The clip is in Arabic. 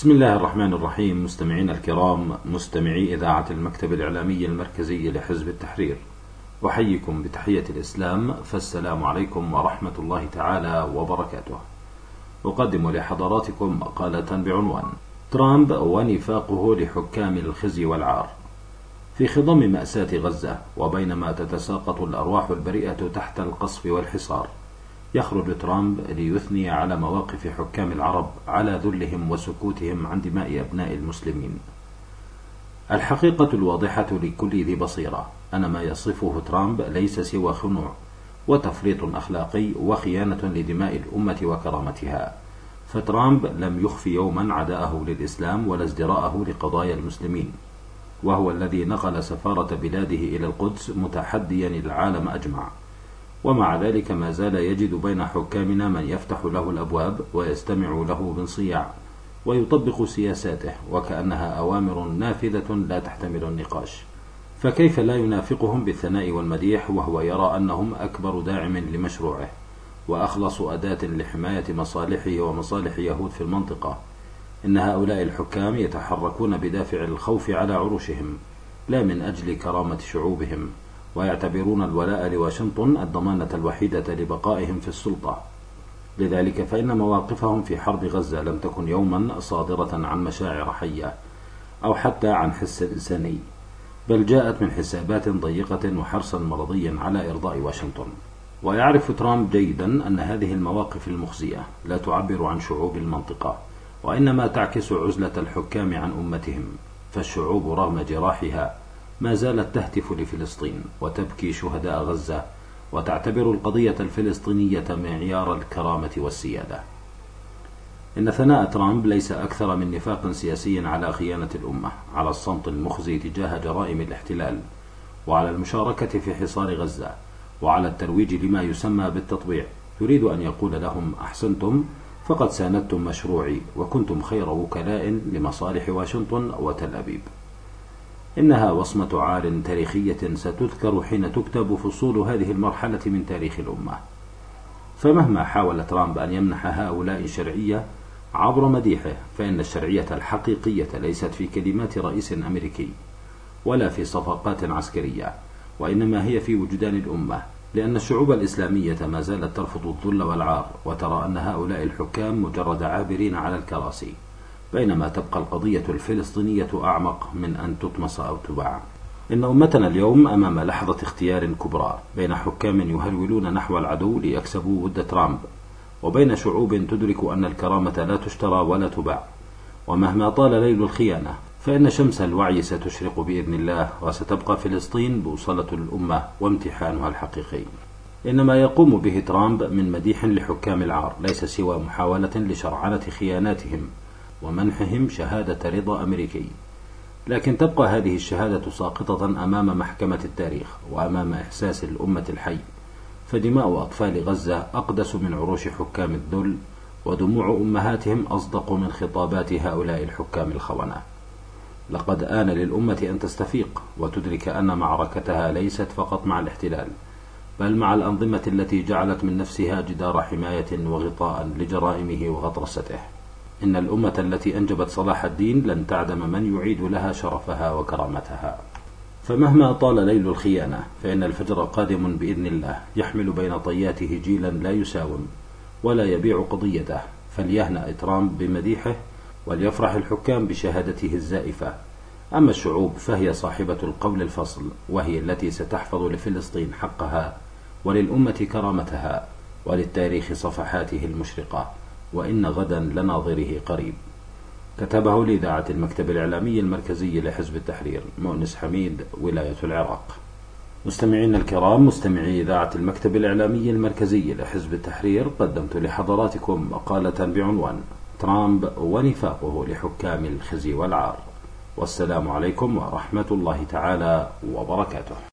بسم الله الرحمن الرحيم. مستمعين الكرام، مستمعي إذاعة المكتب الإعلامي المركزي لحزب التحرير، أحييكم بتحية الإسلام، فالسلام عليكم ورحمة الله تعالى وبركاته. أقدم لحضراتكم مقالة بعنوان ترامب ونفاقه لحكام الخزي والعار. في خضم مأساة غزة، وبينما تتساقط الأرواح البريئة تحت القصف والحصار، يخرج ترامب ليثني على مواقف حكام العرب على ذلهم وسكوتهم عن دماء أبناء المسلمين. الحقيقة الواضحة لكل ذي بصيرة أن ما يصفه ترامب ليس سوى خنوع وتفريط أخلاقي وخيانة لدماء الأمة وكرامتها. فترامب لم يخفي يوما عداءه للإسلام ولا ازدراءه لقضايا المسلمين، وهو الذي نقل سفارة بلاده إلى القدس متحديا العالم أجمع، ومع ذلك ما زال يجد بين حكامنا من يفتح له الأبواب ويستمع له بانصياع ويطبق سياساته وكأنها أوامر نافذة لا تحتمل النقاش. فكيف لا ينافقهم بالثناء والمديح وهو يرى أنهم أكبر داعم لمشروعه وأخلص أداة لحماية مصالحه ومصالح يهود في المنطقة؟ إن هؤلاء الحكام يتحركون بدافع الخوف على عروشهم لا من أجل كرامة شعوبهم، ويعتبرون الولاء لواشنطن الضمانة الوحيدة لبقائهم في السلطة. لذلك فإن مواقفهم في حرب غزة لم تكن يوما صادرة عن مشاعر حية أو حتى عن حس إنساني، بل جاءت من حسابات ضيقة وحرص مرضي على إرضاء واشنطن. ويعرف ترامب جيدا أن هذه المواقف المخزية لا تعبر عن شعوب المنطقة، وإنما تعكس عزلة الحكام عن أمتهم. فالشعوب رغم جراحها ما زالت تهتف لفلسطين وتبكي شهداء غزة، وتعتبر القضية الفلسطينية معيار الكرامة والسيادة. إن ثناء ترامب ليس أكثر من نفاق سياسي على خيانة الأمة، على الصمت المخزي تجاه جرائم الاحتلال، وعلى المشاركة في حصار غزة، وعلى الترويج لما يسمى بالتطبيع. يريد أن يقول لهم: أحسنتم، فقد ساندتم مشروعي وكنتم خير وكلاء لمصالح واشنطن وتل أبيب. إنها وصمة عار تاريخية ستذكر حين تكتب فصول هذه المرحلة من تاريخ الأمة. فمهما حاول ترامب أن يمنح هؤلاء شرعية عبر مديحه، فإن الشرعية الحقيقية ليست في كلمات رئيس أمريكي ولا في صفقات عسكرية، وإنما هي في وجدان الأمة، لأن الشعوب الإسلامية ما زالت ترفض الذل والعار، وترى أن هؤلاء الحكام مجرد عابرين على الكراسي، بينما تبقى القضية الفلسطينية أعمق من أن تطمس أو تباع. إن أمتنا اليوم أمام لحظة اختيار كبرى بين حكام يهرولون نحو العدو ليكسبوا ود ترامب، وبين شعوب تدرك أن الكرامة لا تشترى ولا تباع. ومهما طال ليل الخيانة، فإن شمس الوعي ستشرق بإذن الله، وستبقى فلسطين بوصلة الأمة وامتحانها الحقيقي. إن ما يقوم به ترامب من مديح لحكام العار ليس سوى محاولة لشرعنة خياناتهم ومنحهم شهادة رضا أمريكي، لكن تبقى هذه الشهادة ساقطة أمام محكمة التاريخ وأمام إحساس الأمة الحي. فدماء أطفال غزة أقدس من عروش حكام الذل، ودموع أمهاتهم أصدق من خطابات هؤلاء الحكام الخونة. لقد آن للأمة أن تستفيق وتدرك أن معركتها ليست فقط مع الاحتلال، بل مع الأنظمة التي جعلت من نفسها جدار حماية وغطاء لجرائمه وغطرسته. إن الأمة التي أنجبت صلاح الدين لن تعدم من يعيد لها شرفها وكرامتها. فمهما طال ليل الخيانة، فإن الفجر قادم بإذن الله، يحمل بين طياته جيلا لا يساوم ولا يبيع قضيته. فليهنأ ترامب بمديحه، وليفرح الحكام بشهادته الزائفة. أما الشعوب فهي صاحبة القول الفصل، وهي التي ستحفظ لفلسطين حقها، وللأمة كرامتها، وللتاريخ صفحاته المشرقة. وإن غدا لناظره قريب. كتبه لإذاعة المكتب الإعلامي المركزي لحزب التحرير، مؤنس حميد، ولاية العراق. مستمعين الكرام، مستمعي إذاعة المكتب الإعلامي المركزي لحزب التحرير، قدمت لحضراتكم مقالة بعنوان ترامب ونفاقه لحكام الخزي والعار. والسلام عليكم ورحمة الله تعالى وبركاته.